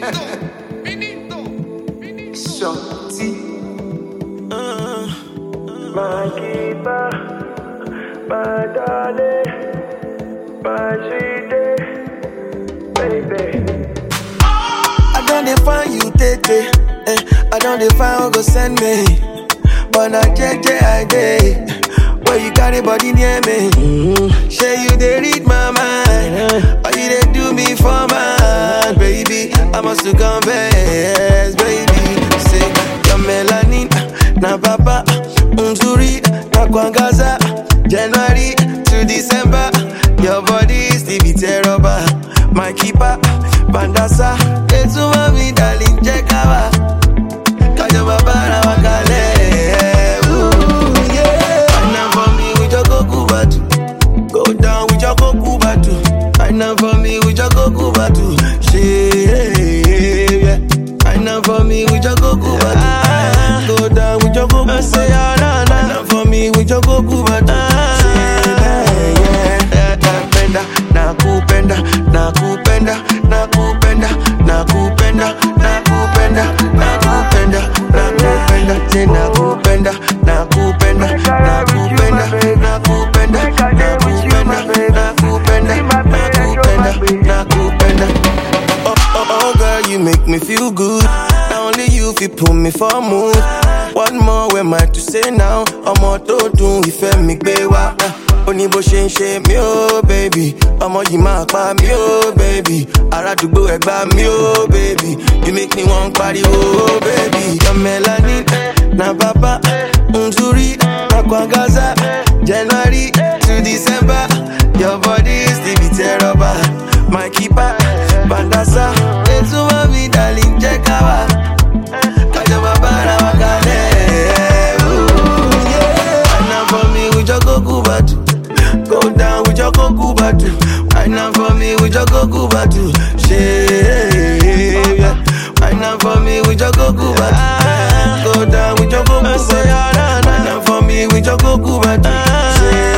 Shorty. My keeper, my darling, my sweetie, baby. I don't define you, Tete. I don't define who go send me. But I JJ I day. Where you carry body near me. Say you they read my mind. Or you they do me for mine, baby. I must to confess, baby. Say your melanin, na papa, unzuri, na kwangaza. January to December, your body is the terrible. My keeper, Bandasa, it's me, darling, check out. Kaja babara wakale. Go down with your Goku Batu. Right now for me with your Goku Batu. Yeah. Right now for me with your Goku Batu. Go down with your Goku Batu. Right now for me with your Goku Batu. Nakupenda, nakupenda, nakupenda, nakupenda, nakupenda, nakupenda, nakupenda, nakupenda, nakupenda, nakupenda, nakupenda, nakupenda, nakupenda. Oh girl, you make me feel good. Now only you fi put me for a mood. What more am I to say now? Ọmọ tó dùn ìfẹ́ mi gbé wá. Oní bó ṣe ń ṣe mí ó baby. Ọmọ yìí máa pa mí ó baby. Arádùgbò ẹ̀gbá mi ó baby. You make me want pariwo ó baby. Your melanin na papa, unzuri, na kwangaza. January to December, your body is the terrible. My keeper, Bandasa, it's me, darling, check out. Kaja babara wakale. Right now for me with your Goku Batu. Go down with your Goku Batu. Right now for me with your Goku Batu. Yeah. Right now for me with your Goku Batu. Go down with your Goku Batu. Right now for me with your Goku Batu.